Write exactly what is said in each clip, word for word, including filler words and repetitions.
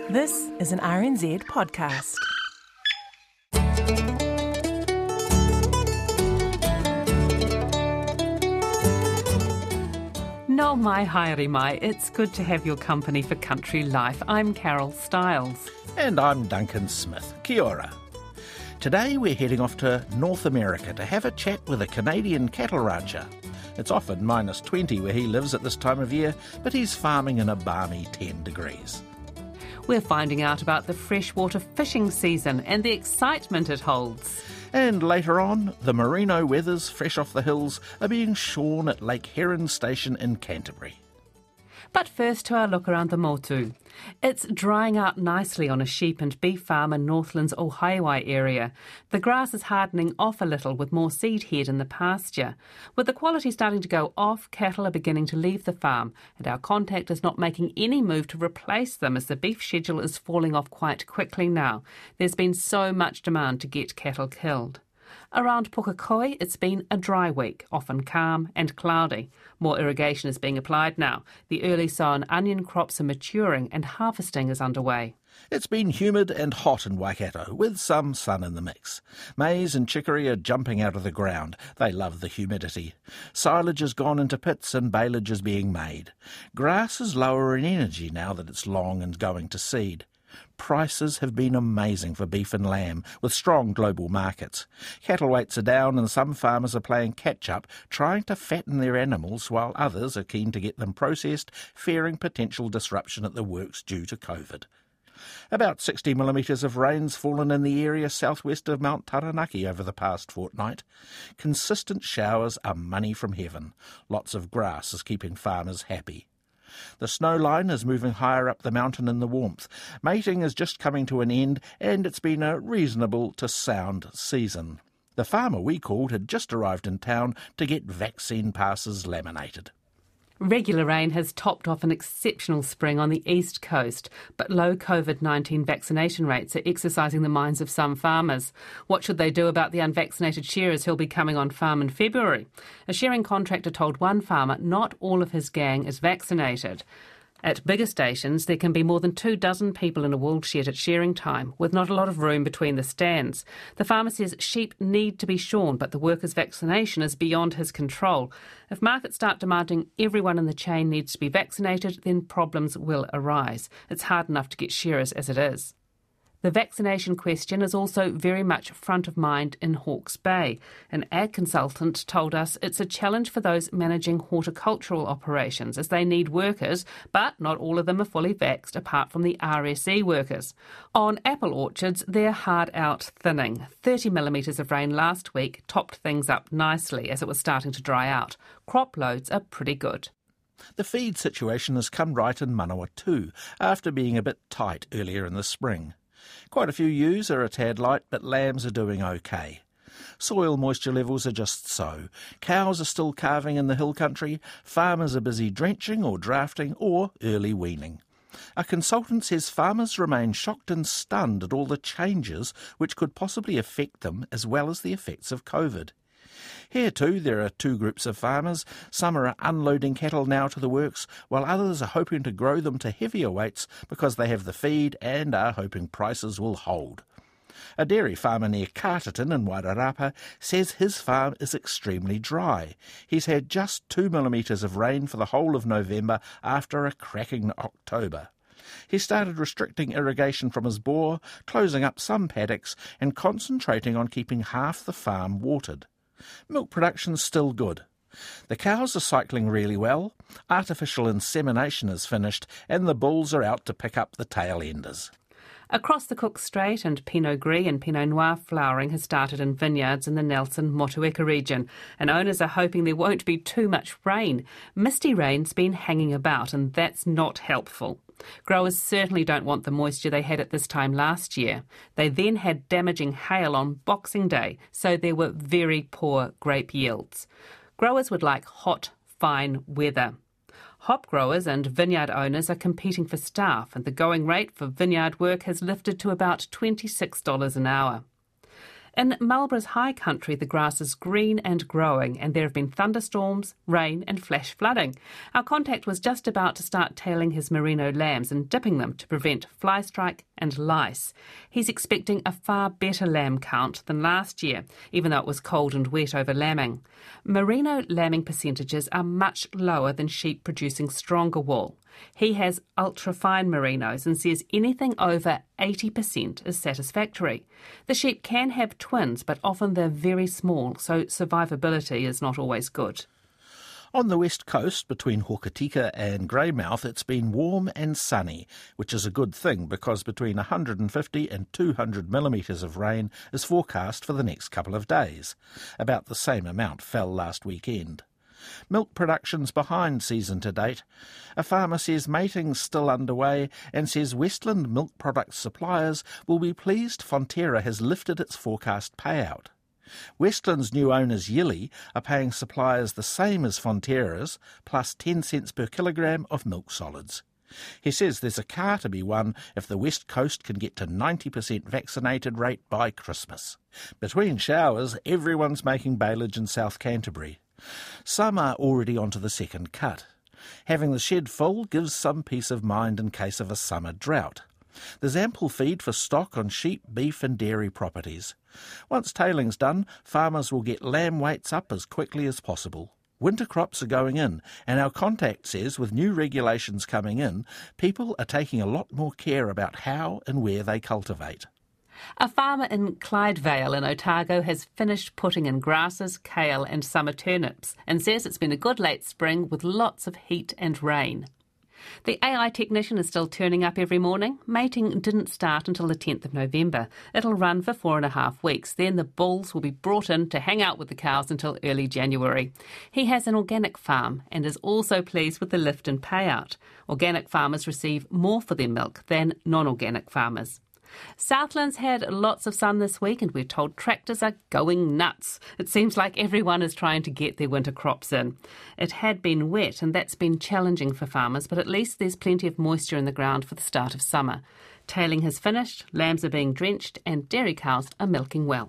This is an R N Z podcast. No mai haere mai, it's good to have your company for Country Life. I'm Carol Stiles. And I'm Duncan Smith. Kia ora. Today we're heading off to North America to have a chat with a Canadian cattle rancher. It's often minus twenty where he lives at this time of year, but he's farming in a balmy ten degrees. We're finding out about the freshwater fishing season and the excitement it holds. And later on, the merino wethers fresh off the hills are being shorn at Lake Heron Station in Canterbury. But first to our look around the motu. It's drying out nicely on a sheep and beef farm in Northland's Ohaiwai area. The grass is hardening off a little with more seed head in the pasture. With the quality starting to go off, cattle are beginning to leave the farm, and our contact is not making any move to replace them as the beef schedule is falling off quite quickly now. There's been so much demand to get cattle killed. Around Pukekohe, it's been a dry week, often calm and cloudy. More irrigation is being applied now. The early sown onion crops are maturing and harvesting is underway. It's been humid and hot in Waikato, with some sun in the mix. Maize and chicory are jumping out of the ground. They love the humidity. Silage has gone into pits and baleage is being made. Grass is lower in energy now that it's long and going to seed. Prices have been amazing for beef and lamb, with strong global markets. Cattle weights are down and some farmers are playing catch-up, trying to fatten their animals, while others are keen to get them processed, fearing potential disruption at the works due to COVID. About sixty millimetres of rain's fallen in the area southwest of Mount Taranaki over the past fortnight. Consistent showers are money from heaven. Lots of grass is keeping farmers happy. The snow line is moving higher up the mountain in the warmth. Mating is just coming to an end, and it's been a reasonable to sound season. The farmer we called had just arrived in town to get vaccine passes laminated. Regular rain has topped off an exceptional spring on the east coast, but low COVID nineteen vaccination rates are exercising the minds of some farmers. What should they do about the unvaccinated shearers who'll be coming on farm in February? A shearing contractor told one farmer not all of his gang is vaccinated. At bigger stations, there can be more than two dozen people in a wool shed at shearing time, with not a lot of room between the stands. The farmer says sheep need to be shorn, but the worker's vaccination is beyond his control. If markets start demanding everyone in the chain needs to be vaccinated, then problems will arise. It's hard enough to get shearers as it is. The vaccination question is also very much front of mind in Hawke's Bay. An ag consultant told us it's a challenge for those managing horticultural operations, as they need workers, but not all of them are fully vaxxed apart from the R S E workers. On apple orchards, they're hard out thinning. thirty millimetres of rain last week topped things up nicely as it was starting to dry out. Crop loads are pretty good. The feed situation has come right in Manawa too, after being a bit tight earlier in the spring. Quite a few ewes are a tad light, but lambs are doing okay. Soil moisture levels are just so. Cows are still calving in the hill country, farmers are busy drenching or drafting or early weaning. A consultant says farmers remain shocked and stunned at all the changes which could possibly affect them, as well as the effects of COVID. Here too there are two groups of farmers. Some are unloading cattle now to the works, while others are hoping to grow them to heavier weights because they have the feed and are hoping prices will hold. A dairy farmer near Carterton in Wairarapa says his farm is extremely dry. He's had just two millimetres of rain for the whole of November after a cracking October. He started restricting irrigation from his bore, closing up some paddocks and concentrating on keeping half the farm watered. Milk production's still good. The cows are cycling really well, artificial insemination is finished, and the bulls are out to pick up the tail enders. Across the Cook Strait, and Pinot Gris and Pinot Noir flowering has started in vineyards in the Nelson Motueka region, and owners are hoping there won't be too much rain. Misty rain's been hanging about, and that's not helpful. Growers certainly don't want the moisture they had at this time last year. They then had damaging hail on Boxing Day, so there were very poor grape yields. Growers would like hot, fine weather. Hop growers and vineyard owners are competing for staff, and the going rate for vineyard work has lifted to about twenty-six dollars an hour. In Marlborough's high country, the grass is green and growing, and there have been thunderstorms, rain and flash flooding. Our contact was just about to start tailing his merino lambs and dipping them to prevent fly strike and lice. He's expecting a far better lamb count than last year, even though it was cold and wet over lambing. Merino lambing percentages are much lower than sheep producing stronger wool. He has ultra-fine merinos and says anything over eighty percent is satisfactory. The sheep can have twins, but often they're very small, so survivability is not always good. On the west coast, between Hokitika and Greymouth, it's been warm and sunny, which is a good thing because between one hundred fifty and two hundred millimetres of rain is forecast for the next couple of days. About the same amount fell last weekend. Milk production's behind season to date. A farmer says mating's still underway and says Westland milk product suppliers will be pleased Fonterra has lifted its forecast payout. Westland's new owners, Yili, are paying suppliers the same as Fonterra's, plus ten cents per kilogram of milk solids. He says there's a car to be won if the West Coast can get to ninety percent vaccinated rate by Christmas. Between showers, everyone's making baleage in South Canterbury. Some are already onto the second cut. Having the shed full gives some peace of mind in case of a summer drought. There's ample feed for stock on sheep, beef and dairy properties. Once tailing's done, farmers will get lamb weights up as quickly as possible. Winter crops are going in, and our contact says with new regulations coming in, people are taking a lot more care about how and where they cultivate. A farmer in Clydevale in Otago has finished putting in grasses, kale and summer turnips and says it's been a good late spring with lots of heat and rain. The A I technician is still turning up every morning. Mating didn't start until the tenth of November. It'll run for four and a half weeks. Then the bulls will be brought in to hang out with the cows until early January. He has an organic farm and is also pleased with the lift in payout. Organic farmers receive more for their milk than non-organic farmers. Southland's had lots of sun this week and we're told tractors are going nuts. It seems like everyone is trying to get their winter crops in. It had been wet and that's been challenging for farmers, but at least there's plenty of moisture in the ground for the start of summer. Tailing has finished, lambs are being drenched and dairy cows are milking well.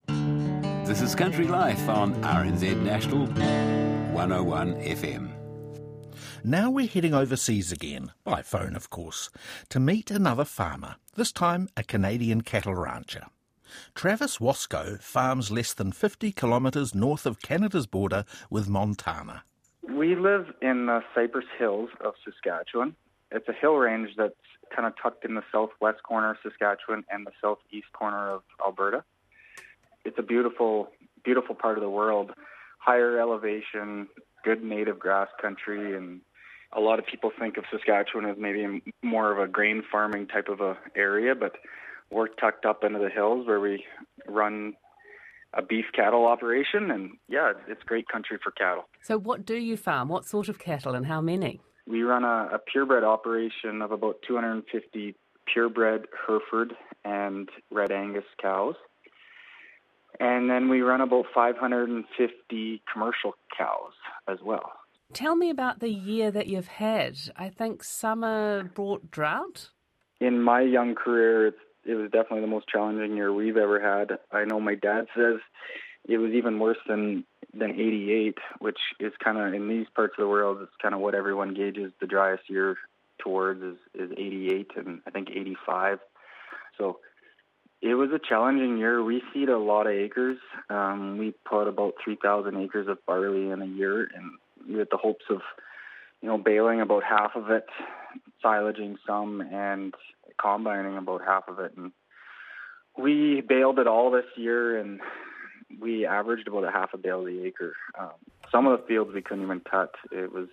This is Country Life on R N Z National one oh one F M. Now we're heading overseas again, by phone of course, to meet another farmer, this time a Canadian cattle rancher. Travis Wasco farms less than fifty kilometres north of Canada's border with Montana. We live in the Cypress Hills of Saskatchewan. It's a hill range that's kind of tucked in the southwest corner of Saskatchewan and the southeast corner of Alberta. It's a beautiful, beautiful part of the world. Higher elevation, good native grass country, and a lot of people think of Saskatchewan as maybe more of a grain farming type of a area, but we're tucked up into the hills where we run a beef cattle operation, and yeah, it's great country for cattle. So what do you farm? What sort of cattle and how many? We run a, a purebred operation of about two hundred fifty purebred Hereford and Red Angus cows. And then we run about five hundred fifty commercial cows as well. Tell me about the year that you've had. I think summer brought drought? In my young career, it's, it was definitely the most challenging year we've ever had. I know my dad says it was even worse than, than eighty-eight, which is kind of, in these parts of the world, it's kind of what everyone gauges the driest year towards is, is eighty-eight and I think eighty-five. So it was a challenging year. We seed a lot of acres. Um, we put about three thousand acres of barley in a year, and with the hopes of, you know, baling about half of it, silaging some, and combining about half of it. And we baled it all this year, and we averaged about a half a bale the acre. Um, some of the fields we couldn't even cut. It was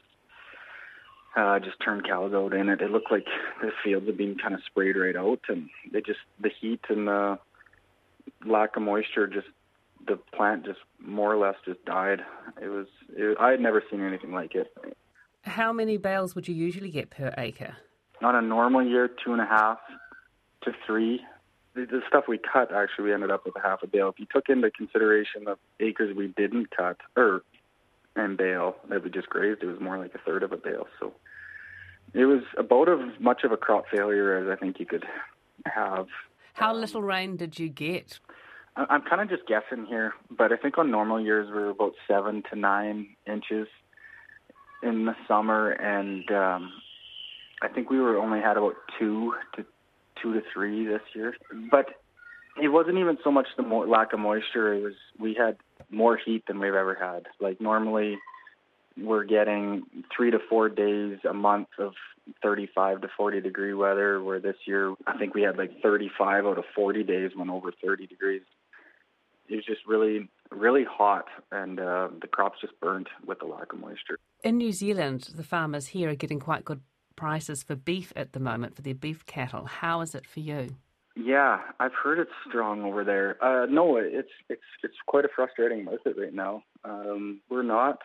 uh, just turned cows out in it. It looked like the fields had been kind of sprayed right out, and they just the heat and the lack of moisture just. The plant just more or less just died. It was, it, I had never seen anything like it. How many bales would you usually get per acre? On a normal year, two and a half to three. The, the stuff we cut, actually, we ended up with a half a bale. If you took into consideration the acres we didn't cut, or and bale, that we just grazed, it was more like a third of a bale. So it was about as much of a crop failure as I think you could have. How little rain did you get? I'm kind of just guessing here, but I think on normal years we're about seven to nine inches in the summer, and um, I think we were only had about two to two to three this year. But it wasn't even so much the mo- lack of moisture. It was we had more heat than we've ever had. Like normally, we're getting three to four days a month of thirty-five to forty degree weather, where this year I think we had like thirty-five out of forty days went over thirty degrees. It was just really, really hot, and uh, the crops just burnt with the lack of moisture. In New Zealand, the farmers here are getting quite good prices for beef at the moment, for their beef cattle. How is it for you? Yeah, I've heard it's strong over there. Uh, no, it's it's it's quite a frustrating market right now. Um, we're not.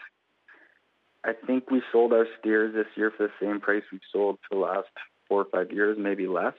I think we sold our steers this year for the same price we've sold for the last four or five years, maybe less.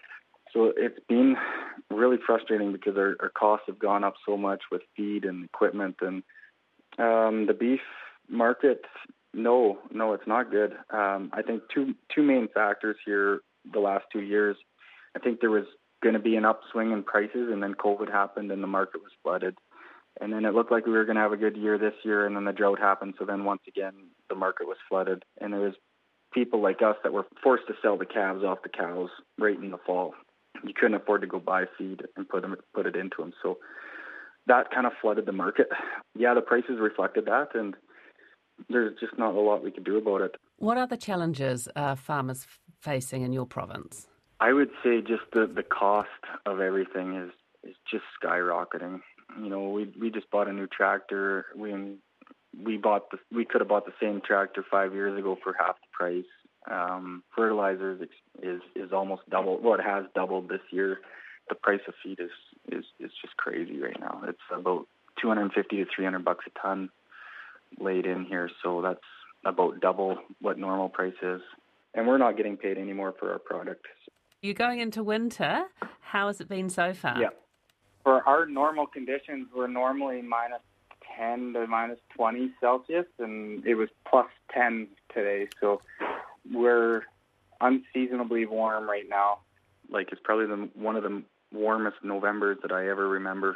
So it's been really frustrating because our, our costs have gone up so much with feed and equipment. And um, the beef market, no, no, it's not good. Um, I think two two main factors here the last two years. I think there was going to be an upswing in prices, and then COVID happened and the market was flooded. And then it looked like we were going to have a good year this year, and then the drought happened. So then once again, the market was flooded. And there was people like us that were forced to sell the calves off the cows right in the fall. You couldn't afford to go buy feed and put them, put it into them. So that kind of flooded the market. Yeah, the prices reflected that, and there's just not a lot we could do about it. What other challenges are farmers facing in your province? I would say just the, the cost of everything is, is just skyrocketing. You know, we we just bought a new tractor. We we bought the we could have bought the same tractor five years ago for half the price. Um, fertilizers is is almost double. Well, it has doubled this year. The price of feed is is is just crazy right now. It's about two hundred fifty to three hundred bucks a ton laid in here. So that's about double what normal price is. And we're not getting paid anymore for our product. You're going into winter. How has it been so far? Yeah. For our normal conditions, we're normally minus ten to minus twenty Celsius, and it was plus ten today. So we're unseasonably warm right now. Like it's probably the, one of the warmest Novembers that I ever remember.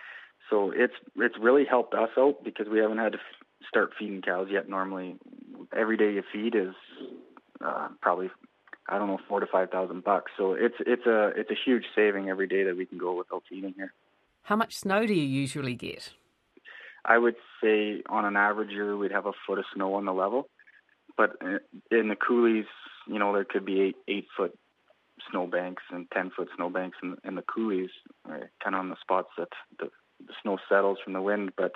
So it's it's really helped us out because we haven't had to f- start feeding cows yet. Normally, every day you feed is uh, probably I don't know four to five thousand bucks. So it's it's a it's a huge saving every day that we can go without feeding here. How much snow do you usually get? I would say on an average year we'd have a foot of snow on the level, but in the coulees, you know, there could be eight eight foot snow banks and ten foot snow banks in, in the coulees, right, kind of on the spots that the, the snow settles from the wind. But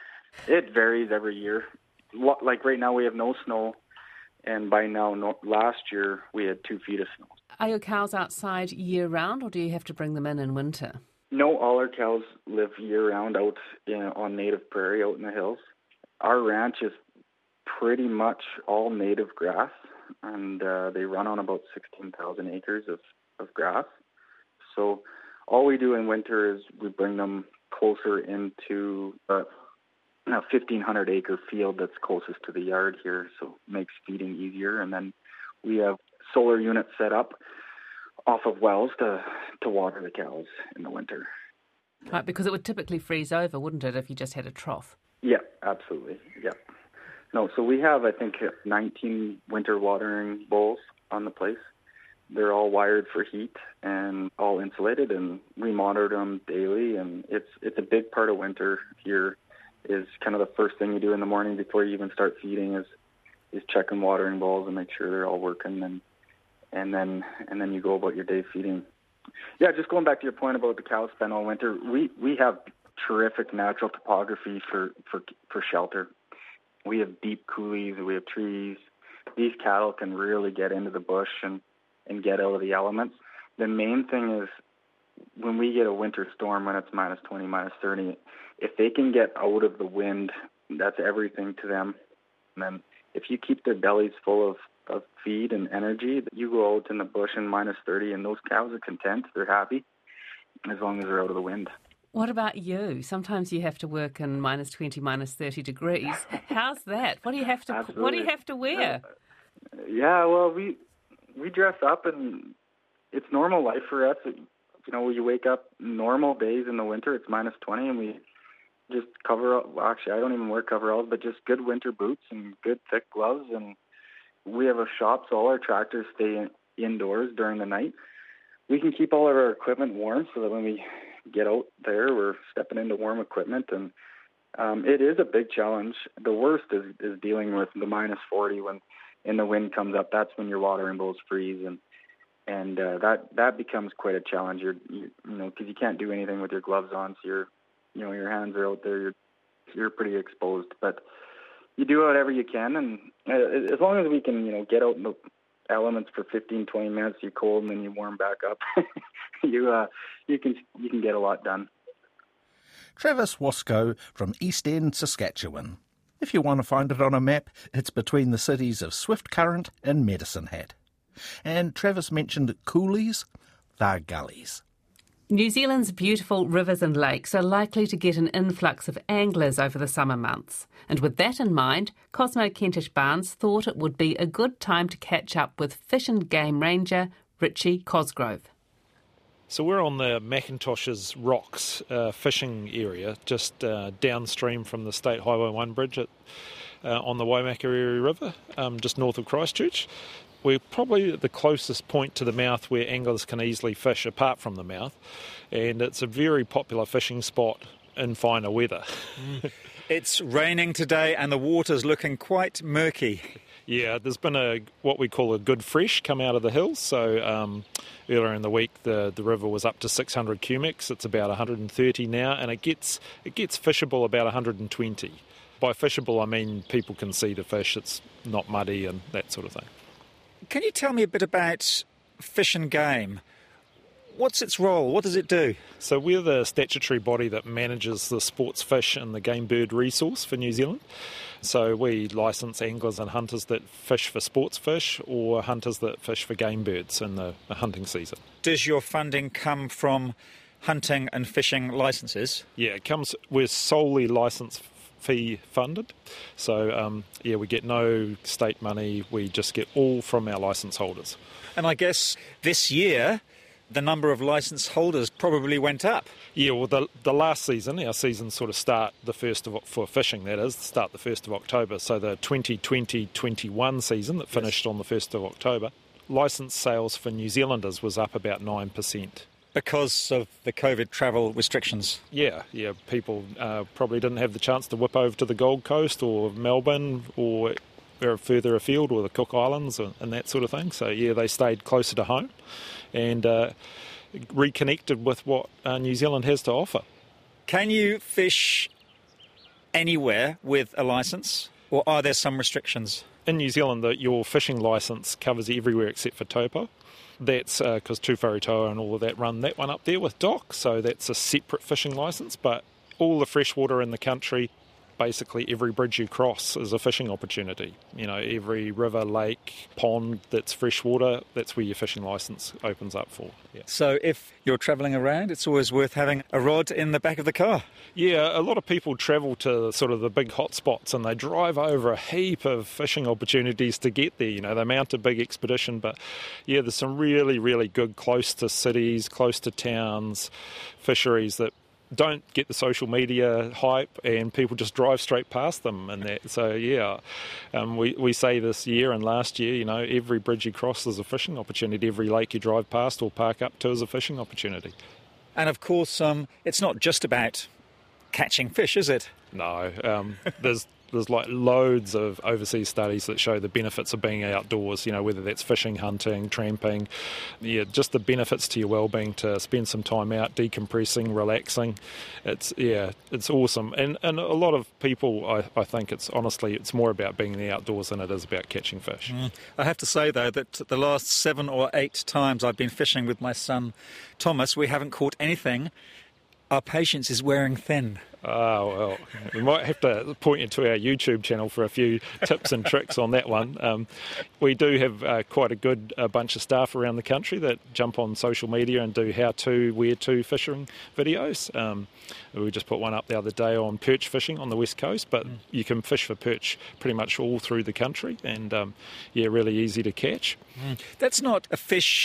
it varies every year. Like right now we have no snow. And by now, no, last year, we had two feet of snow. Are your cows outside year-round, or do you have to bring them in in winter? No, all our cows live year-round out in, on native prairie out in the hills. Our ranch is pretty much all native grass, and uh, they run on about sixteen thousand acres of, of grass. So all we do in winter is we bring them closer into uh, a fifteen hundred acre field that's closest to the yard here, so it makes feeding easier. And then we have solar units set up off of wells to, to water the cows in the winter. Right, because it would typically freeze over, wouldn't it, if you just had a trough? Yeah, absolutely, yeah. No, so we have, I think, nineteen winter watering bowls on the place. They're all wired for heat and all insulated, and we monitor them daily, and it's it's a big part of winter here. Is kind of the first thing you do in the morning before you even start feeding is is checking watering bowls and make sure they're all working, and and then and then you go about your day feeding. Yeah, just going back to your point about the cows spend all winter, we we have terrific natural topography for for for shelter. We have deep coulees, we have trees. These cattle can really get into the bush and and get out of the elements. The main thing is when we get a winter storm, when it's minus twenty, minus thirty, if they can get out of the wind, that's everything to them. And then if you keep their bellies full of, of feed and energy, you go out in the bush in minus thirty, and those cows are content. They're happy as long as they're out of the wind. What about you? Sometimes you have to work in minus twenty, minus thirty degrees. How's that? What do you have to Absolutely. What do you have to wear? Yeah, well, we we dress up, and it's normal life for us. You know, you wake up normal days in the winter, it's minus twenty, and we just cover, well, actually, I don't even wear coveralls, but just good winter boots and good thick gloves. And we have a shop, so all our tractors stay in, indoors during the night. We can keep all of our equipment warm so that when we get out there, we're stepping into warm equipment. And um, it is a big challenge. The worst is, is dealing with the minus forty when and the wind comes up. That's when your watering bowls freeze, and and uh, that that becomes quite a challenge. You're you, you know because you can't do anything with your gloves on, so you're you know your hands are out there. You're you're pretty exposed, but you do whatever you can, and uh, as long as we can you know get out in the elements for fifteen, twenty minutes, you're cold, and then you warm back up. you uh you can you can get a lot done. Travis Wasco from East End, Saskatchewan. If you want to find it on a map, it's between the cities of Swift Current and Medicine Hat. And Travis mentioned coulees, they're gullies. New Zealand's beautiful rivers and lakes are likely to get an influx of anglers over the summer months. And with that in mind, Cosmo Kentish Barnes thought it would be a good time to catch up with Fish and Game Ranger Richie Cosgrove. So we're on the Macintoshes Rocks uh, fishing area, just uh, downstream from the State Highway one bridge at, uh, on the Waimakariri River, um, just north of Christchurch. We're probably the closest point to the mouth where anglers can easily fish apart from the mouth, and it's a very popular fishing spot in finer weather. Mm. It's raining today and the water's looking quite murky. Yeah, there's been a what we call a good fresh come out of the hills. So um, earlier in the week, the, the river was up to six hundred cubics. It's about one hundred thirty now, and it gets it gets fishable about one hundred twenty. By fishable, I mean people can see the fish. It's not muddy and that sort of thing. Can you tell me a bit about Fish and Game? What's its role? What does it do? So we're the statutory body that manages the sports fish and the game bird resource for New Zealand. So we licence anglers and hunters that fish for sports fish or hunters that fish for game birds in the, the hunting season. Does your funding come from hunting and fishing licences? Yeah, it comes. We're solely licence fee funded. So, um, yeah, we get no state money. We just get all from our licence holders. And I guess this year the number of licence holders probably went up. Yeah, well, the the last season, our seasons sort of start the first of for fishing. That is, start the first of October. So the twenty twenty twenty-one season that finished yes. on the first of October, licence sales for New Zealanders was up about nine percent. Because of the COVID travel restrictions? Yeah, yeah. People uh, probably didn't have the chance to whip over to the Gold Coast or Melbourne or further afield or the Cook Islands and, and that sort of thing. So, yeah, they stayed closer to home and uh, reconnected with what uh, New Zealand has to offer. Can you fish anywhere with a licence, or are there some restrictions? In New Zealand, the, your fishing licence covers everywhere except for taupo. That's because uh, Tūwharetoa and all of that run that one up there with dock, so that's a separate fishing licence. But all the freshwater in the country, basically every bridge you cross is a fishing opportunity. You know, every river, lake, pond that's freshwater, that's where your fishing licence opens up for. Yeah. So if you're travelling around, it's always worth having a rod in the back of the car? Yeah, a lot of people travel to sort of the big hot spots and they drive over a heap of fishing opportunities to get there. You know, they mount a big expedition, but yeah, there's some really, really good close to cities, close to towns, fisheries that don't get the social media hype and people just drive straight past them and that. So yeah, um, we, we say this year and last year, you know, every bridge you cross is a fishing opportunity, every lake you drive past or park up to is a fishing opportunity. And of course, um, it's not just about catching fish, is it? No, um, there's There's like loads of overseas studies that show the benefits of being outdoors, you know, whether that's fishing, hunting, tramping, yeah, just the benefits to your well-being to spend some time out, decompressing, relaxing. It's, yeah, it's awesome. And and a lot of people, I, I think it's honestly, it's more about being in the outdoors than it is about catching fish. Mm. I have to say, though, that the last seven or eight times I've been fishing with my son Thomas, we haven't caught anything. Our patience is wearing thin. Oh, well, we might have to point you to our YouTube channel for a few tips and tricks on that one. Um, we do have uh, quite a good uh, bunch of staff around the country that jump on social media and do how-to, where-to fishing videos. Um, we just put one up the other day on perch fishing on the west coast, but mm. you can fish for perch pretty much all through the country and, um, yeah, really easy to catch. Mm. That's not a fish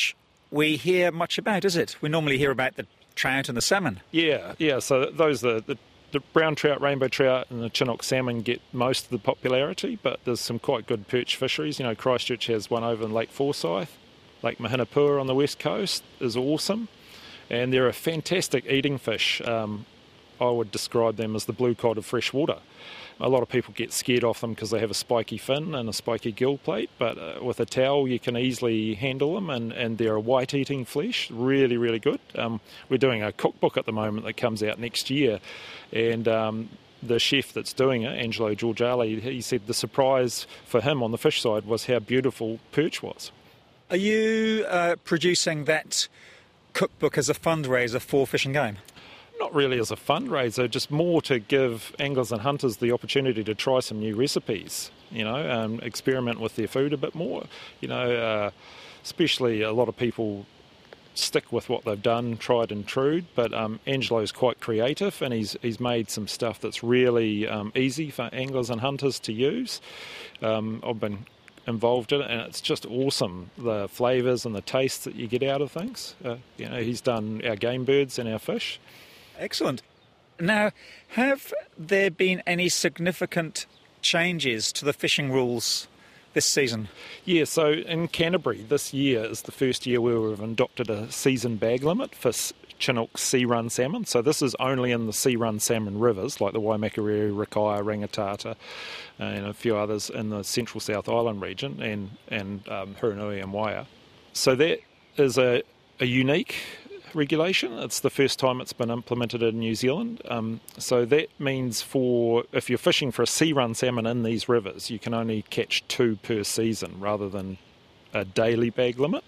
we hear much about, is it? We normally hear about the trout and the salmon. Yeah, yeah. So those are the, the brown trout, rainbow trout, and the Chinook salmon get most of the popularity. But there's some quite good perch fisheries. You know, Christchurch has one over in Lake Forsyth. Lake Mahinapua on the west coast is awesome, and they're a fantastic eating fish. Um, I would describe them as the blue cod of fresh water. A lot of people get scared off them because they have a spiky fin and a spiky gill plate, but uh, with a towel you can easily handle them, and, and they're a white eating flesh, really, really good. Um, we're doing a cookbook at the moment that comes out next year, and um, the chef that's doing it, Angelo Giorgiali, he said the surprise for him on the fish side was how beautiful perch was. Are you uh, producing that cookbook as a fundraiser for Fish and Game? Not really as a fundraiser, just more to give anglers and hunters the opportunity to try some new recipes, you know, um, experiment with their food a bit more. You know, uh, especially a lot of people stick with what they've done, tried and true, but um, Angelo's quite creative, and he's he's made some stuff that's really um, easy for anglers and hunters to use. Um, I've been involved in it, and it's just awesome, the flavours and the tastes that you get out of things. Uh, you know, he's done our game birds and our fish. Excellent. Now, have there been any significant changes to the fishing rules this season? Yeah, so in Canterbury this year is the first year where we've adopted a season bag limit for Chinook sea-run salmon. So this is only in the sea-run salmon rivers like the Waimakariri, Rakaia, Rangitata, and a few others in the Central South Island region, and, and um, Hurunui and Waia. So that is a, a unique regulation. It's the first time it's been implemented in New Zealand. Um, so that means for if you're fishing for a sea-run salmon in these rivers, you can only catch two per season rather than a daily bag limit.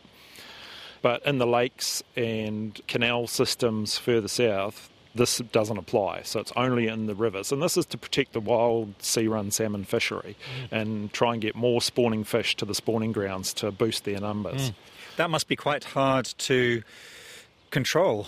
But in the lakes and canal systems further south, this doesn't apply. So it's only in the rivers. And this is to protect the wild sea-run salmon fishery mm. and try and get more spawning fish to the spawning grounds to boost their numbers. Mm. That must be quite hard to control.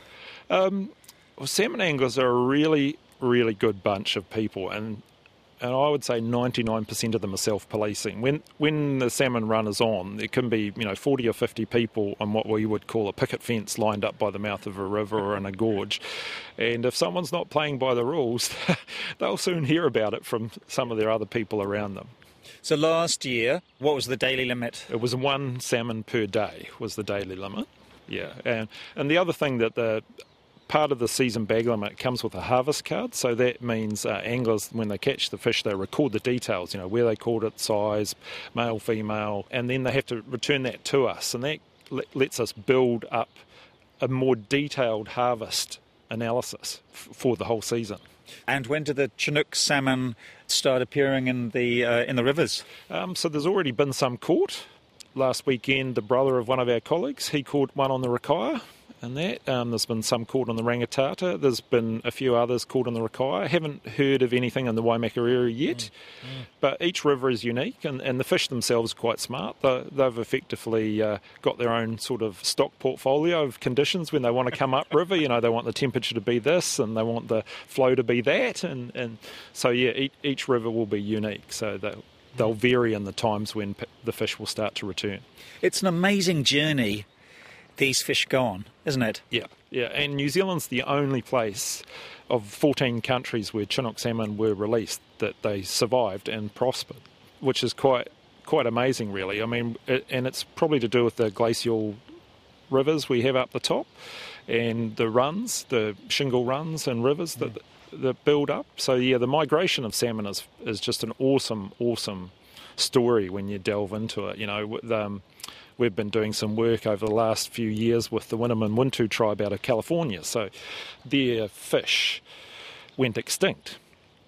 Um, well, salmon anglers are a really, really good bunch of people, and and I would say ninety-nine percent of them are self-policing. When when the salmon run is on, there can be, you know, forty or fifty people on what we would call a picket fence lined up by the mouth of a river or in a gorge, and if someone's not playing by the rules, they'll soon hear about it from some of their other people around them. So last year, what was the daily limit? It was one salmon per day was the daily limit. Yeah, and and the other thing that the part of the season bag limit comes with a harvest card, so that means uh, anglers, when they catch the fish, they record the details, you know, where they caught it, size, male, female, and then they have to return that to us, and that lets us build up a more detailed harvest analysis f- for the whole season. And when did the Chinook salmon start appearing in the uh, in the rivers? Um, so there's already been some caught. Last weekend, the brother of one of our colleagues, he caught one on the Rakaia, and that. Um, there's been some caught on the Rangitata. There's been a few others caught on the Rakaia. I haven't heard of anything in the Waimakariri yet, mm, mm. but each river is unique, and, and the fish themselves are quite smart. They, they've effectively uh, got their own sort of stock portfolio of conditions when they want to come up river. You know, they want the temperature to be this, and they want the flow to be that, and, and so yeah, each, each river will be unique. So they'll They'll vary in the times when the fish will start to return. It's an amazing journey these fish go on, isn't it? Yeah, yeah. And New Zealand's the only place of fourteen countries where Chinook salmon were released that they survived and prospered, which is quite quite amazing, really. I mean, it, and it's probably to do with the glacial rivers we have up the top and the runs, the shingle runs and rivers that. Mm. that build up. So yeah, the migration of salmon is is just an awesome, awesome story when you delve into it. You know, um, we've been doing some work over the last few years with the Winnemem Wintu tribe out of California. So their fish went extinct,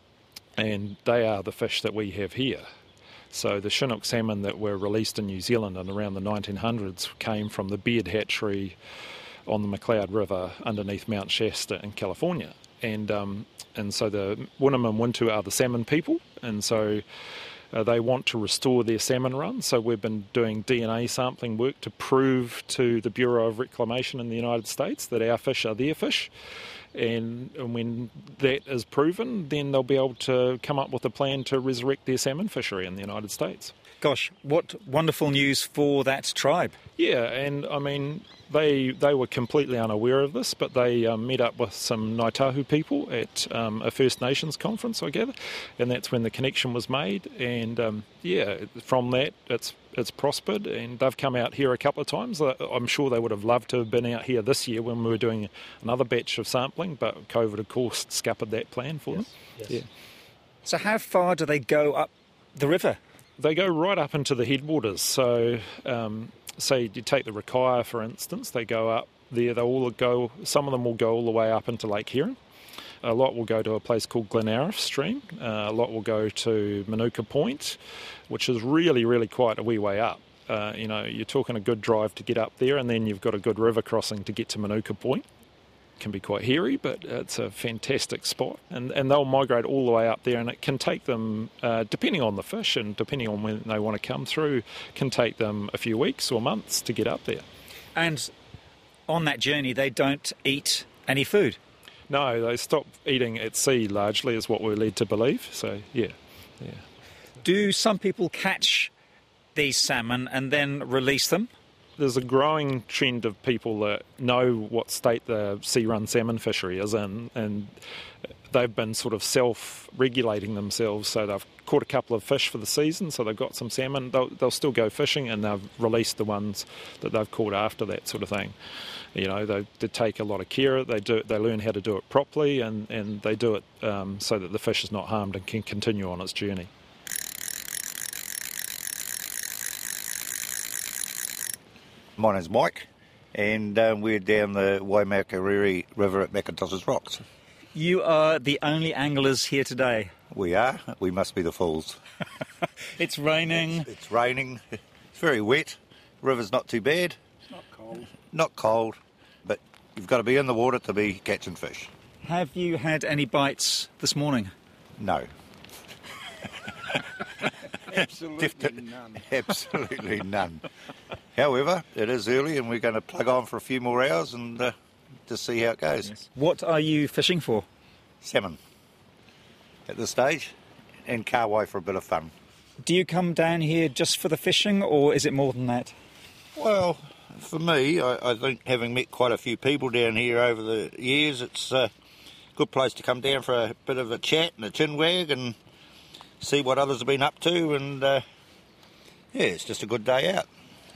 and they are the fish that we have here. So the Chinook salmon that were released in New Zealand in around the nineteen hundreds came from the Beard hatchery on the McLeod River underneath Mount Shasta in California. And um, and so the Winnemem Wintu are the salmon people, and so uh, they want to restore their salmon run. So we've been doing D N A sampling work to prove to the Bureau of Reclamation in the United States that our fish are their fish. And, and when that is proven, then they'll be able to come up with a plan to resurrect their salmon fishery in the United States. Gosh, what wonderful news for that tribe. Yeah, and I mean, they they were completely unaware of this, but they um, met up with some Ngāi Tahu people at um, a First Nations conference, I gather, and that's when the connection was made. And um, yeah, from that, it's it's prospered, and they've come out here a couple of times. I'm sure they would have loved to have been out here this year when we were doing another batch of sampling, but COVID, of course, scuppered that plan for yes. them. Yes. Yeah. So how far do they go up the river? They go right up into the headwaters. So, um, say you take the Rakaia, for instance, they go up there. They all go. Some of them will go all the way up into Lake Huron. A lot will go to a place called Glenariff Stream. Uh, a lot will go to Manuka Point, which is really, really quite a wee way up. Uh, you know, you're talking a good drive to get up there, and then you've got a good river crossing to get to Manuka Point. Can be quite hairy, but it's a fantastic spot, and and they'll migrate all the way up there, and it can take them, uh, depending on the fish and depending on when they want to come through, can take them a few weeks or months to get up there. And on that journey, they don't eat any food? No, they stop eating at sea largely, is what we're led to believe. So yeah, yeah. Do some people catch these salmon and then release them? There's a growing trend of people that know what state the sea-run salmon fishery is in, and they've been sort of self-regulating themselves. So they've caught a couple of fish for the season, so they've got some salmon. They'll, they'll still go fishing, and they've released the ones that they've caught after that sort of thing. You know, they, they take a lot of care. They do. They learn how to do it properly, and, and they do it um, so that the fish is not harmed and can continue on its journey. My name's Mike, and um, we're down the Waimakariri River at Macintos's Rocks. You are the only anglers here today. We are. We must be the fools. It's raining. It's, it's raining. It's very wet. River's not too bad. It's not cold. Not cold, but you've got to be in the water to be catching fish. Have you had any bites this morning? No. Absolutely none. Absolutely none. However, it is early and we're going to plug on for a few more hours and uh, just see how it goes. Yes. What are you fishing for? Salmon at this stage, and carway for a bit of fun. Do you come down here just for the fishing, or is it more than that? Well, for me, I, I think having met quite a few people down here over the years, it's a good place to come down for a bit of a chat and a chin wag and see what others have been up to, and uh, yeah, it's just a good day out.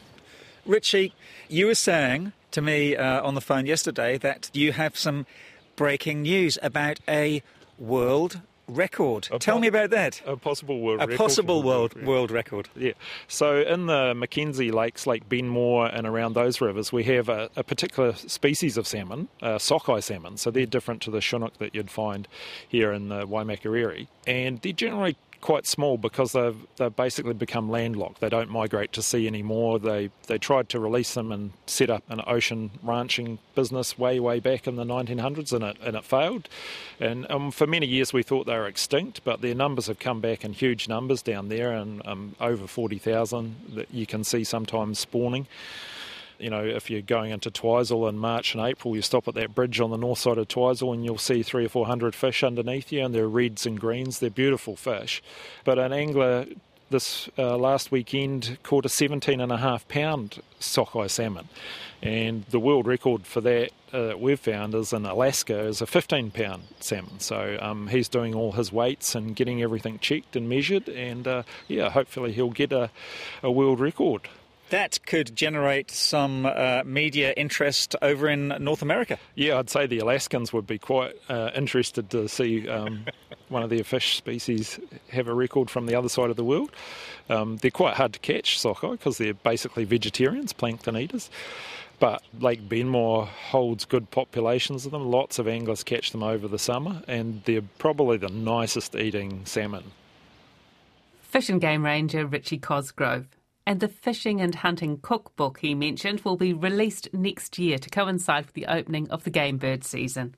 Richie, you were saying to me uh, on the phone yesterday that you have some breaking news about a world record. A Tell po- me about that. A possible world a record. A possible world yeah. world record. Yeah. So in the Mackenzie Lakes, Lake Benmore and around those rivers, we have a, a particular species of salmon, uh, sockeye salmon. So they're different to the chinook that you'd find here in the Waimakariri. And they're generally quite small because they've they've basically become landlocked. They don't migrate to sea anymore. They they tried to release them and set up an ocean ranching business way way back in the nineteen hundreds, and it and it failed. And um, for many years we thought they were extinct, but their numbers have come back in huge numbers down there, and um, over forty thousand that you can see sometimes spawning. You know, if you're going into Twizel in March and April, you stop at that bridge on the north side of Twizel and you'll see three or four hundred fish underneath you, and they're reds and greens. They're beautiful fish. But an angler this uh, last weekend caught a seventeen and a half pound sockeye salmon, and the world record for that uh, that we've found is in Alaska is a fifteen pound salmon. So um, he's doing all his weights and getting everything checked and measured, and uh, yeah, hopefully he'll get a, a world record. That could generate some uh, media interest over in North America. Yeah, I'd say the Alaskans would be quite uh, interested to see um, one of their fish species have a record from the other side of the world. Um, they're quite hard to catch, sockeye, because they're basically vegetarians, plankton eaters. But Lake Benmore holds good populations of them. Lots of anglers catch them over the summer, and they're probably the nicest eating salmon. Fish and Game Ranger Richie Cosgrove. And the fishing and hunting cookbook he mentioned will be released next year to coincide with the opening of the game bird season.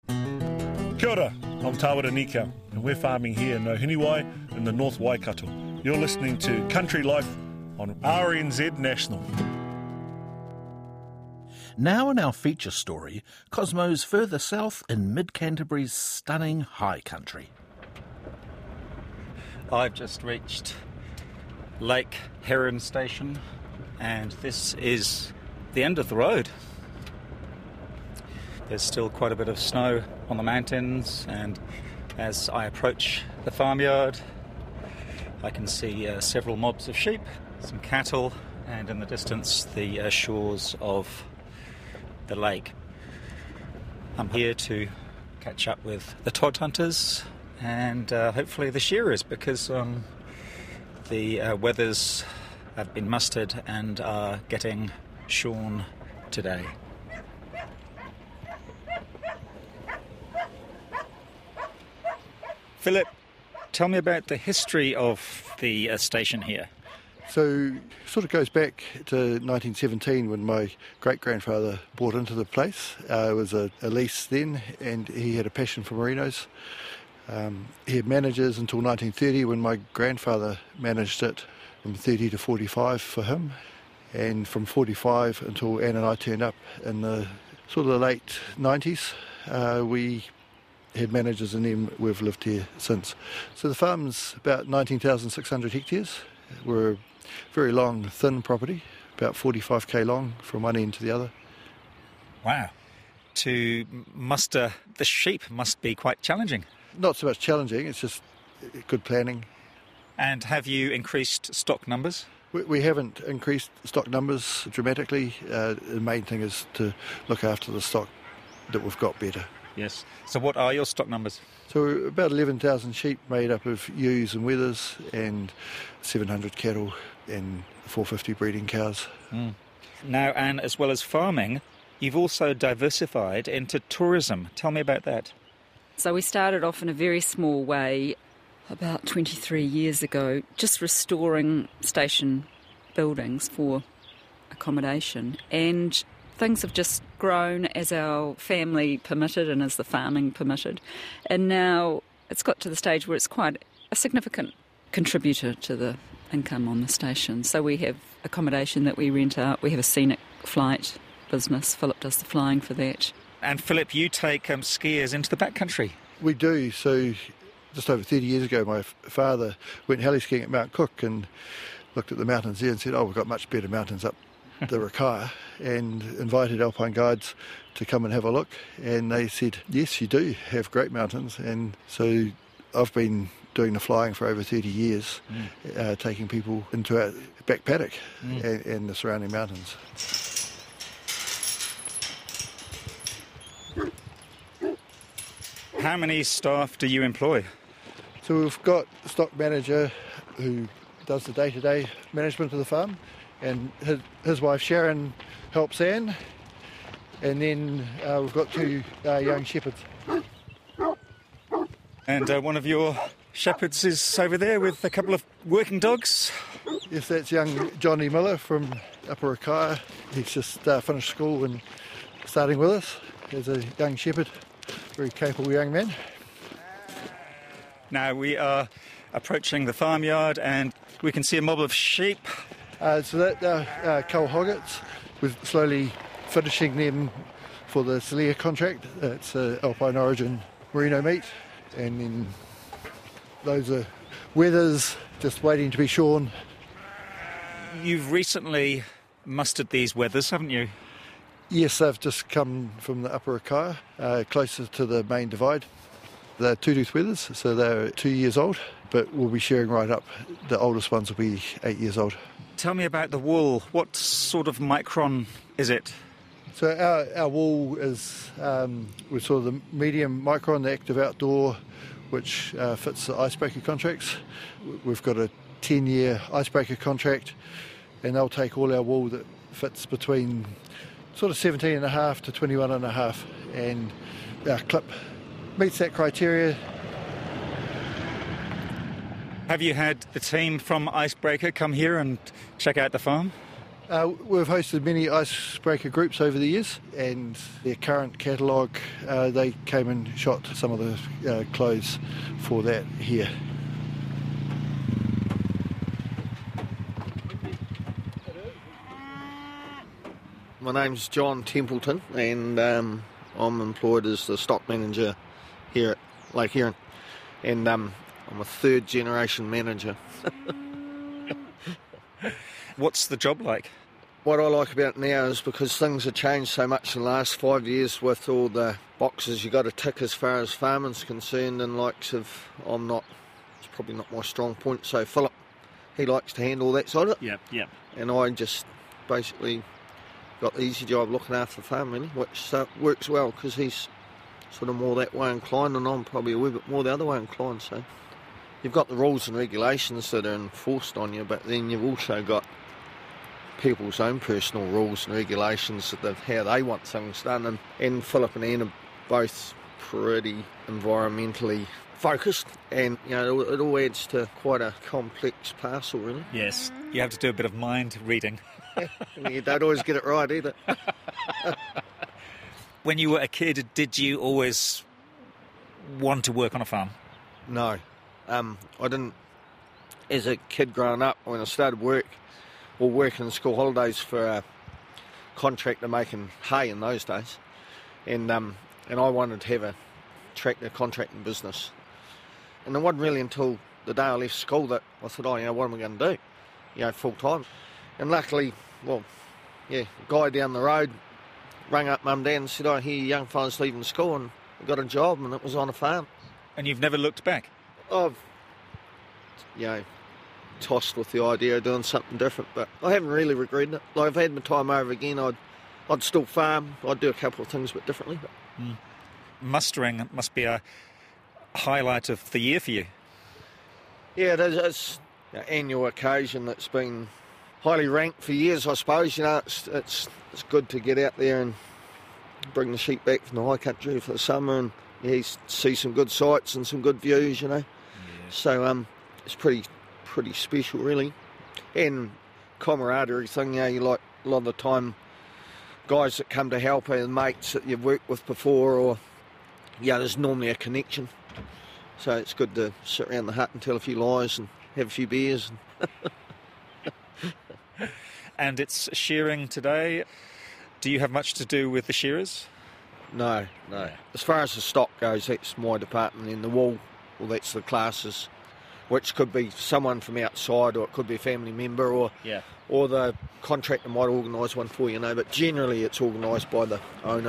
Kia ora, I'm Tawara Nikau, and we're farming here in Ohiniwai in the North Waikato. You're listening to Country Life on R N Z National. Now in our feature story, Cosmo's further south in mid-Canterbury's stunning high country. I've just reached Lake Heron Station, and this is the end of the road. There's still quite a bit of snow on the mountains, and as I approach the farmyard, I can see uh, several mobs of sheep, some cattle, and in the distance the uh, shores of the lake. I'm here to catch up with the tod hunters and uh, hopefully the shearers, because um, the uh, wethers have been mustered and are getting shorn today. Philip, tell me about the history of the uh, station here. So, sort of goes back to nineteen seventeen when my great-grandfather bought into the place. Uh, it was a, a lease then, and he had a passion for merinos. Um, he had managers until nineteen thirty when my grandfather managed it, from thirty to forty-five for him. And from forty-five until Anne and I turned up in the sort of the late nineties, uh, we had managers, and then we've lived here since. So the farm's about nineteen thousand six hundred hectares. We're a very long, thin property, about forty-five k long from one end to the other. Wow. To muster the sheep must be quite challenging. Not so much challenging, it's just good planning. And have you increased stock numbers? We, we haven't increased stock numbers dramatically. Uh, the main thing is to look after the stock that we've got better. Yes. So what are your stock numbers? So about eleven thousand sheep made up of ewes and wethers, and seven hundred cattle and four hundred fifty breeding cows. Mm. Now, and as well as farming, you've also diversified into tourism. Tell me about that. So we started off in a very small way about twenty-three years ago, just restoring station buildings for accommodation, and things have just grown as our family permitted and as the farming permitted, and now it's got to the stage where it's quite a significant contributor to the income on the station. So we have accommodation that we rent out, we have a scenic flight business. Philip does the flying for that. And Philip, you take um, skiers into the backcountry. We do. So just over thirty years ago, my f- father went heli skiing at Mount Cook and looked at the mountains there and said, oh, we've got much better mountains up the Rakaia, and invited Alpine Guides to come and have a look, and they said, yes, you do have great mountains. And so I've been doing the flying for over thirty years, mm. uh, taking people into our back paddock mm. and, and the surrounding mountains. How many staff do you employ? So we've got a stock manager who does the day-to-day management of the farm, and his, his wife Sharon helps Anne, and then uh, we've got two uh, young shepherds. And uh, one of your shepherds is over there with a couple of working dogs? Yes, that's young Johnny Miller from Upper Rakaia. He's just uh, finished school and starting with us as a young shepherd, very capable young man. Now we are approaching the farmyard and we can see a mob of sheep. Uh, so that uh, uh, cull hoggets, we're slowly finishing them for the Celia contract. It's uh, Alpine Origin merino meat, and then those are wethers just waiting to be shorn. You've recently mustered these wethers, haven't you? Yes, they've just come from the Upper Rakaia, uh, closer to the main divide. They're two-tooth wethers, so they're two years old, but we'll be shearing right up. The oldest ones will be eight years old. Tell me about the wool. What sort of micron is it? So our, our wool is um, we're sort of the medium micron, the active outdoor, which uh, fits the icebreaker contracts. We've got a ten-year icebreaker contract, and they'll take all our wool that fits between sort of seventeen and a half to twenty-one and a half, and our clip meets that criteria. Have you had the team from Icebreaker come here and check out the farm? Uh, we've hosted many Icebreaker groups over the years, and their current catalogue, uh, they came and shot some of the uh, clothes for that here. My name's John Templeton, and um, I'm employed as the stock manager here at Lake Heron, and um, I'm a third generation manager. What's the job like? What I like about it now is because things have changed so much in the last five years with all the boxes you got to tick as far as farming's concerned, and likes of, I'm not, it's probably not my strong point, so Philip, he likes to handle that side of it. Yep, yep. And I just basically got the easy job looking after the farm, really, which uh, works well because he's sort of more that way inclined and I'm probably a wee bit more the other way inclined. So you've got the rules and regulations that are enforced on you, but then you've also got people's own personal rules and regulations of how they want things done. And, and Philip and Anne are both pretty environmentally focused, and you know it all adds to quite a complex parcel, really. Yes, you have to do a bit of mind reading. And you don't always get it right either. When you were a kid, did you always want to work on a farm? No, um, I didn't. As a kid growing up, when I started work, or working in school holidays for a contractor making hay in those days, and um, and I wanted to have a tractor contracting business. And it wasn't really until the day I left school that I thought, oh, you know, what am I going to do? You know, full time. And luckily, well, yeah, a guy down the road rang up mum and dad and said, oh, here, young fella's leaving school, and I got a job, and it was on a farm. And you've never looked back? I've, you know, tossed with the idea of doing something different, but I haven't really regretted it. Like, if I had my time over again, I'd, I'd still farm. I'd do a couple of things, but differently. But. Mm. Mustering must be a highlight of the year for you. Yeah, it is. It's an annual occasion that's been highly ranked for years, I suppose. You know, it's it's it's good to get out there and bring the sheep back from the high country for the summer and yeah, see some good sights and some good views, you know. Yeah. So um, it's pretty pretty special, really. And camaraderie thing, you know, you like a lot of the time guys that come to help are mates that you've worked with before, or yeah, there's normally a connection. So it's good to sit around the hut and tell a few lies and have a few beers. And it's shearing today. Do you have much to do with the shearers? No, no. As far as the stock goes, that's my department. In the wool, well, that's the classes, which could be someone from outside, or it could be a family member, or yeah. or the contractor might organise one for you, know. But generally, it's organised by the owner.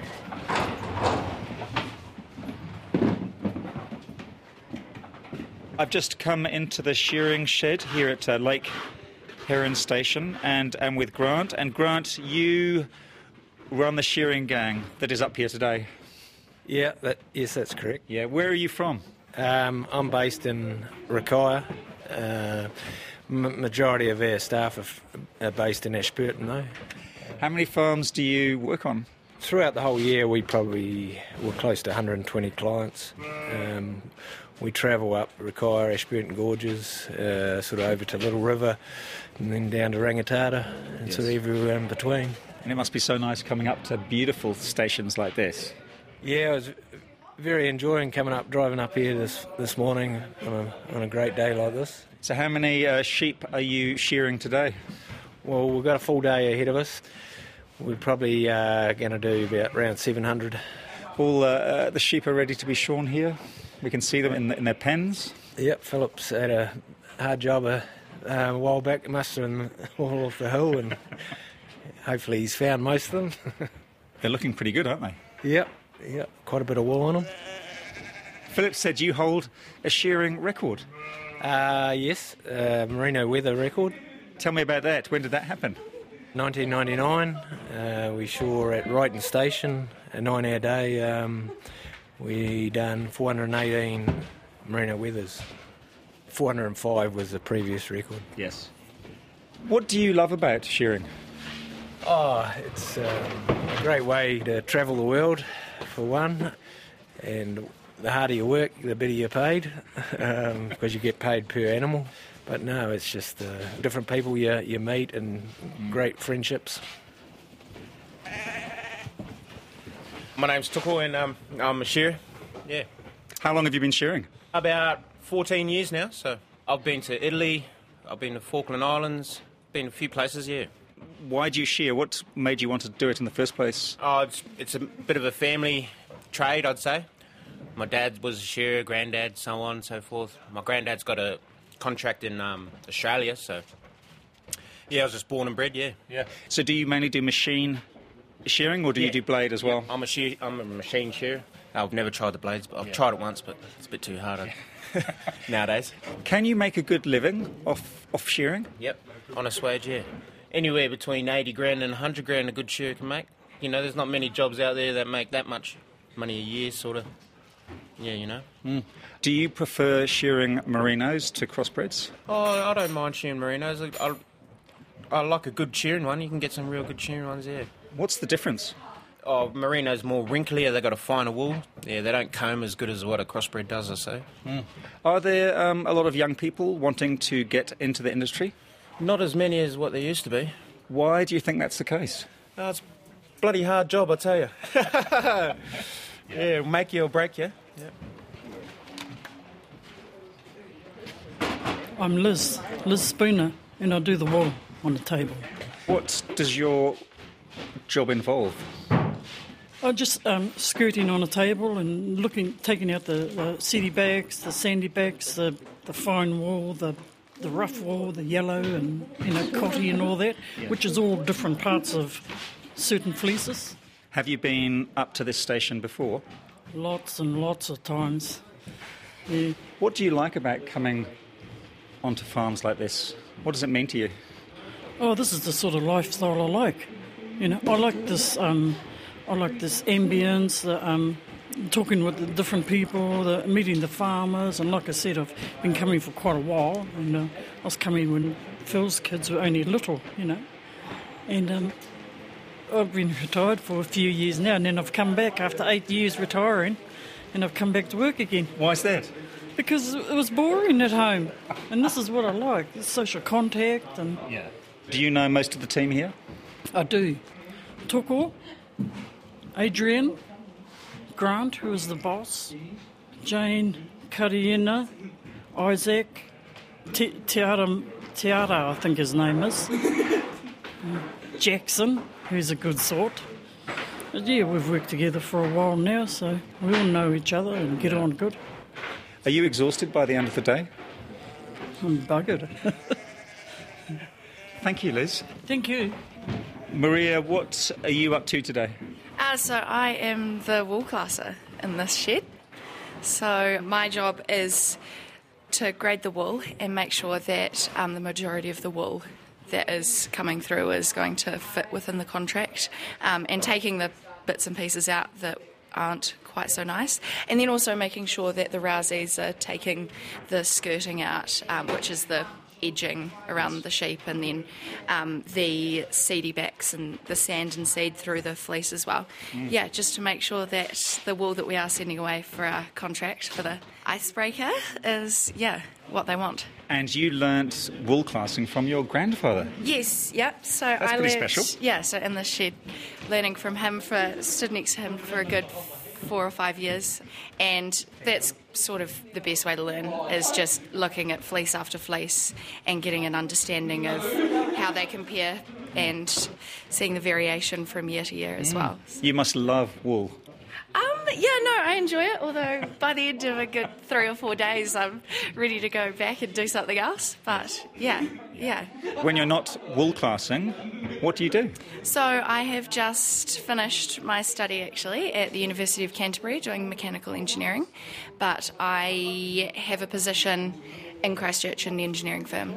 I've just come into the shearing shed here at uh, Lake Heron Station, and am with Grant. And Grant, you run the shearing gang that is up here today. Yeah, that, yes, that's correct. Yeah, where are you from? Um, I'm based in Rakaia. Uh, m- majority of our staff are, are based in Ashburton, though. How many farms do you work on? Throughout the whole year, we probably were close to one hundred twenty clients. Um, we travel up Rakaia, Ashburton Gorges, uh, sort of over to Little River, and then down to Rangitata, and Yes. sort of everywhere in between. And it must be so nice coming up to beautiful stations like this. Yeah, I was very enjoying coming up, driving up here this this morning on a, on a great day like this. So how many uh, sheep are you shearing today? Well, we've got a full day ahead of us. We're probably uh, going to do about around seven hundred. All uh, uh, the sheep are ready to be shorn here. We can see them in, the, in their pens. Yep, Philip's had a hard job a, a while back mustering them all off the hill, and hopefully he's found most of them. They're looking pretty good, aren't they? Yep, yep, quite a bit of wool on them. Philip said you hold a shearing record. Uh, yes, uh, merino weather record. Tell me about that. When did that happen? nineteen ninety-nine, uh, we shore at Wrighton Station, a nine-hour day. Um, we done four hundred eighteen merino weathers. four hundred five was the previous record. Yes. What do you love about shearing? Oh, it's um, a great way to travel the world, for one, and the harder you work, the better you're paid, um, because you get paid per animal. But no, it's just uh, different people you, you meet and mm. great friendships. My name's Tuko and um, I'm a shearer. Yeah. How long have you been shearing? About fourteen years now. So I've been to Italy, I've been to Falkland Islands, been a few places, yeah. Why do you shear? What made you want to do it in the first place? Oh, it's, it's a bit of a family trade, I'd say. My dad was a shearer, granddad, so on and so forth. My granddad's got a contract in um, Australia, so Yeah, I was just born and bred, yeah. Yeah. So do you mainly do machine shearing, or do Yeah. you do blade as well? Yeah, I'm a shear, I'm a machine shearer. I've never tried the blades, but I've Yeah. tried it once, but it's a bit too hard nowadays. Can you make a good living off off shearing? Yep, honest wage, yeah. Anywhere between eighty grand and one hundred grand a good shearer can make. You know, there's not many jobs out there that make that much money a year, sort of. Yeah, you know. Mm. Do you prefer shearing merinos to crossbreds? Oh, I don't mind shearing merinos. I, I, I like a good shearing one. You can get some real good shearing ones, yeah. What's the difference? Oh, merino's more wrinklier. They got a finer wool. Yeah, they don't comb as good as what a crossbred does, I say. Mm. Are there um, a lot of young people wanting to get into the industry? Not as many as what there used to be. Why do you think that's the case? Oh, it's a bloody hard job, I tell you. Yeah, it'll make you or break you. Yeah. I'm Liz, Liz Spooner, and I do the wool on the table. What does your job involve? I'm just um, skirting on a table and looking, taking out the, the seedy bags, the sandy bags, the, the fine wool, the the rough wool, the yellow, and you know, cotty and all that, Yeah. which is all different parts of certain fleeces. Have you been up to this station before? Lots and lots of times. Yeah. What do you like about coming onto farms like this? What does it mean to you? Oh, this is the sort of lifestyle I like. You know, I like this. Um, I like this ambience. The, um, talking with the different people, the, meeting the farmers, and like I said, I've been coming for quite a while. And uh, I was coming when Phil's kids were only little, you know, and um, I've been retired for a few years now, and then I've come back after eight years retiring, and I've come back to work again. Why is that? Because it was boring at home, and this is what I like: social contact and. Yeah. Do you know most of the team here? I do. Tuko, Adrian, Grant, who is the boss, Jane, Kariena, Isaac, Te- Tiara, Tiara, I think his name is, Jackson, who's a good sort. But yeah, we've worked together for a while now, so we all know each other and get on good. Are you exhausted by the end of the day? I'm buggered. Thank you, Liz. Thank you. Maria, what are you up to today? Uh, so I am the wool classer in this shed. So my job is to grade the wool and make sure that um, the majority of the wool that is coming through is going to fit within the contract, um, and taking the bits and pieces out that aren't quite so nice, and then also making sure that the rousies are taking the skirting out, um, which is the edging around the sheep, and then um, the seedy backs and the sand and seed through the fleece as well. Mm. Yeah, just to make sure that the wool that we are sending away for our contract for the icebreaker is, yeah, what they want. And you learnt wool classing from your grandfather. Yes, yep. So That's I pretty learnt, special. Yeah, so in the shed, learning from him for stood next to him for a good four or five years, and that's sort of the best way to learn, is just looking at fleece after fleece and getting an understanding of how they compare and seeing the variation from year to year as Mm. well. You must love wool. Um, yeah, no, I enjoy it, although by the end of a good three or four days I'm ready to go back and do something else. But yeah, yeah. When you're not wool classing, what do you do? So I have just finished my study actually at the University of Canterbury doing mechanical engineering, but I have a position in Christchurch in the engineering firm.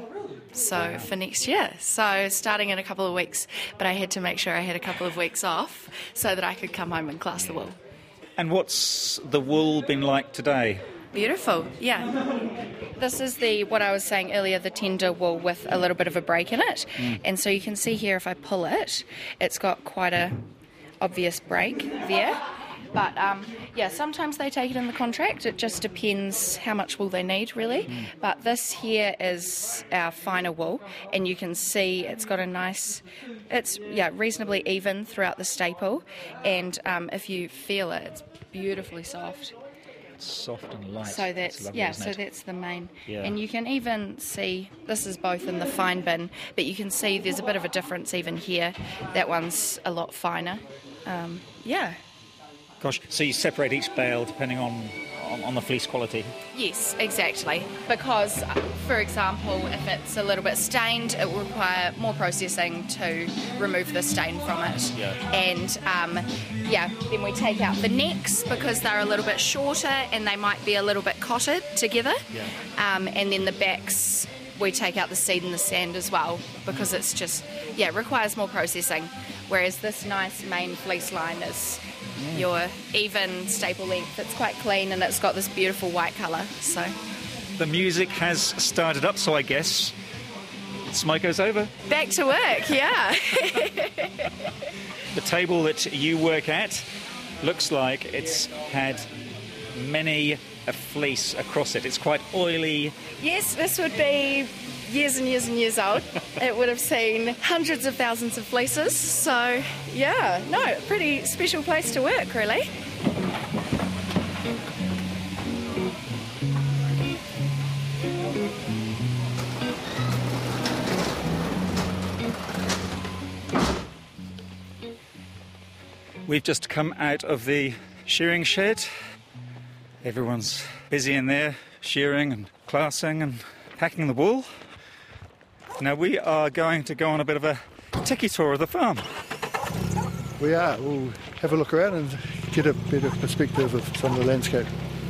So for next year, so starting in a couple of weeks, but I had to make sure I had a couple of weeks off so that I could come home and class the wool. And what's the wool been like today? Beautiful, yeah. This is the, what I was saying earlier, the tender wool with a little bit of a break in it. Mm. And so you can see here if I pull it, it's got quite a obvious break there. But um, yeah, sometimes they take it in the contract. It just depends how much wool they need, really. Mm. But this here is our finer wool, and you can see it's got a nice, it's yeah reasonably even throughout the staple. And um, if you feel it, it's beautifully soft. It's soft and light. So that's lovely, yeah. isn't So it? that's the main. Yeah. And you can even see this is both in the fine bin, but you can see there's a bit of a difference even here. That one's a lot finer. Um, yeah. Gosh, so you separate each bale depending on on, on the fleece quality. Yes, exactly. Because, for example, if it's a little bit stained, it will require more processing to remove the stain from it. Yeah. And, um, yeah, then we take out the necks because they're a little bit shorter and they might be a little bit cotted together. Yeah. Um, and then the backs, we take out the seed and the sand as well because it's just, yeah, it requires more processing. Whereas this nice main fleece line is mm. your even staple length. It's quite clean and it's got this beautiful white colour. So the music has started up, so I guess Smiko's over. Back to work, yeah. The table that you work at looks like it's had many a fleece across it. It's quite oily. Yes, this would be years and years and years old. It would have seen hundreds of thousands of fleeces. So, yeah, no, pretty special place to work, really. We've just come out of the shearing shed. Everyone's busy in there, shearing and classing and packing the wool. Now we are going to go on a bit of a tiki tour of the farm. We are. We'll have a look around and get a better perspective of some of the landscape.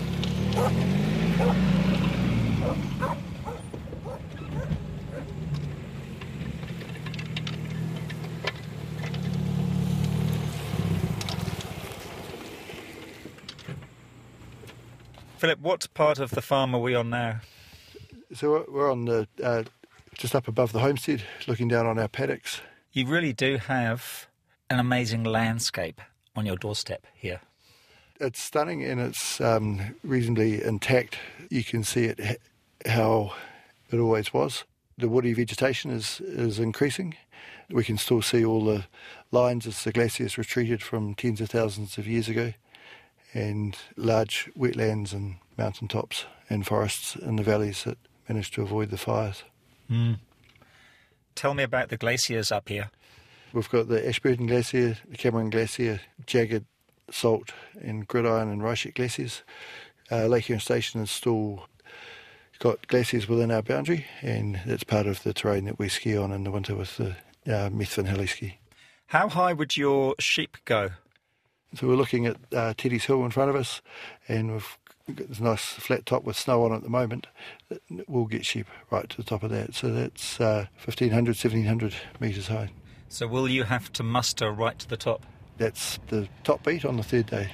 Philip, what part of the farm are we on now? So we're on the uh, just up above the homestead, looking down on our paddocks. You really do have an amazing landscape on your doorstep here. It's stunning and it's um, reasonably intact. You can see it how it always was. The woody vegetation is, is increasing. We can still see all the lines as the glaciers retreated from tens of thousands of years ago, and large wetlands and mountaintops and forests in the valleys that managed to avoid the fires. Mm. Tell me about the glaciers up here. We've got the Ashburton Glacier, the Cameron Glacier, Jagged, Salt and Gridiron and Reichert glaciers. Uh, Lake Huron Station has still got glaciers within our boundary, and that's part of the terrain that we ski on in the winter with the uh, Methven heli ski. How high would your sheep go? So we're looking at uh, Teddy's Hill in front of us, and we've got this nice flat top with snow on it at the moment. We'll get sheep right to the top of that. So that's uh, fifteen hundred, seventeen hundred metres high. So will you have to muster right to the top? That's the top beat on the third day.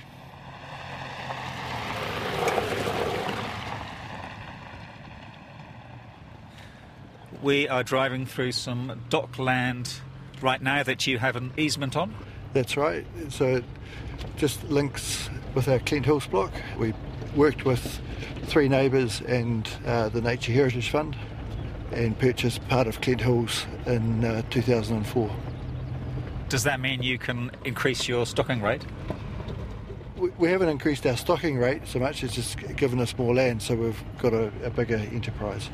We are driving through some dockland right now that you have an easement on. That's right. So it just links with our Clent Hills block. We worked with three neighbours and uh, the Nature Heritage Fund and purchased part of Clent Hills in uh, two thousand four. Does that mean you can increase your stocking rate? We, we haven't increased our stocking rate so much, it's just given us more land, so we've got a, a bigger enterprise.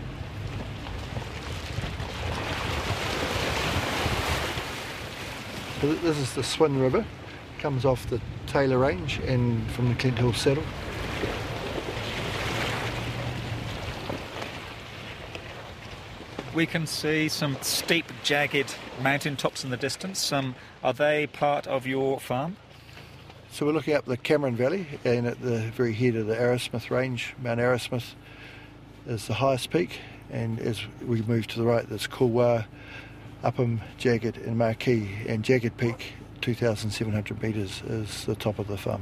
So this is the Swin River, comes off the Taylor Range and from the Clent Hills Saddle. We can see some steep, jagged mountain tops in the distance. Um, are they part of your farm? So we're looking up the Cameron Valley, and at the very head of the Arrowsmith Range, Mount Arrowsmith is the highest peak, and as we move to the right there's Kulwa, Upham, Jagged and Marquee, and Jagged Peak, two thousand seven hundred metres, is the top of the farm.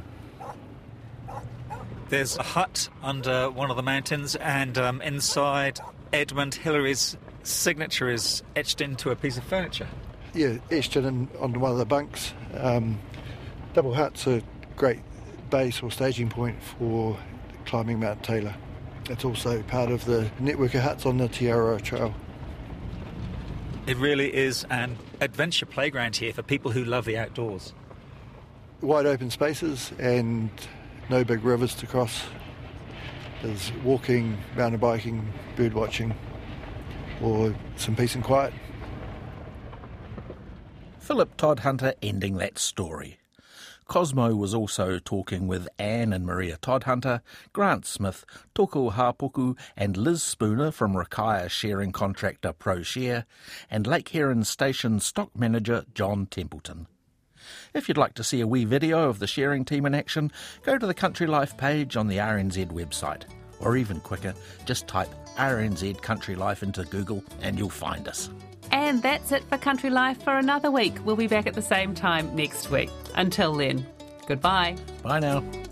There's a hut under one of the mountains, and um, inside Edmund Hillary's signature is etched into a piece of furniture. Yeah, etched it in onto one of the bunks. Um, double hut's a great base or staging point for climbing Mount Taylor. It's also part of the network of huts on the Te Aroha Trail. It really is an adventure playground here for people who love the outdoors. Wide open spaces and no big rivers to cross. There's walking, mountain biking, bird watching, or some peace and quiet. Philip Todd Hunter ending that story. Cosmo was also talking with Anne and Maria Todhunter, Grant Smith, Toko Hapoku and Liz Spooner from Rakaia sharing contractor ProShare, and Lake Heron Station stock manager John Templeton. If you'd like to see a wee video of the sharing team in action, go to the Country Life page on the R N Z website. Or even quicker, just type R N Z Country Life into Google and you'll find us. And that's it for Country Life for another week. We'll be back at the same time next week. Until then, goodbye. Bye now.